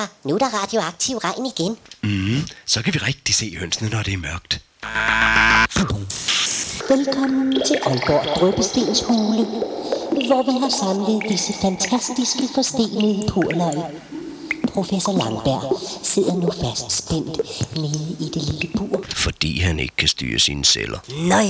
far, nu er der radioaktiv regn igen. Så kan vi rigtig se hønsene, når det er mørkt. Velkommen til Aalborg Drøbestens Hule, hvor vi har samlet disse fantastiske forstenede purløg. Professor Langberg sidder nu fast spændt nede i det lille bur. Fordi han ikke kan styre sine celler. Nej!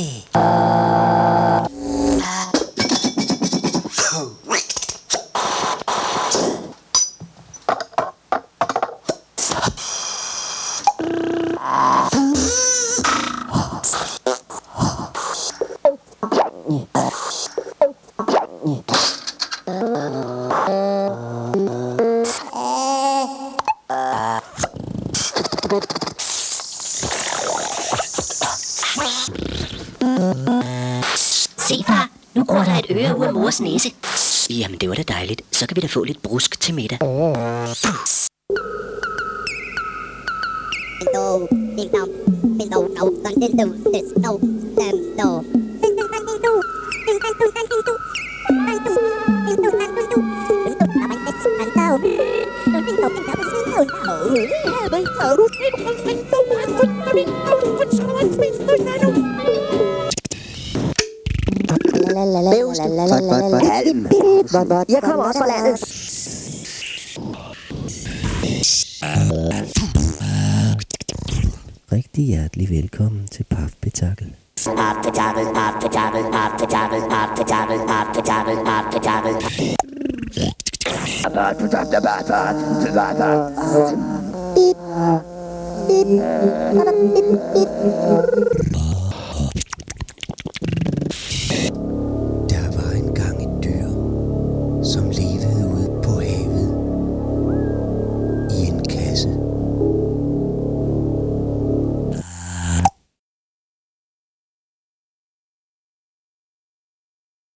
Se far, nu går der et øre ud af mors næse. Jamen det var da dejligt, så kan vi da få lidt brusk til middag. Jeg kommer også fra landet. Rigtig hjertelig velkommen til Pafpetakkel. Beep.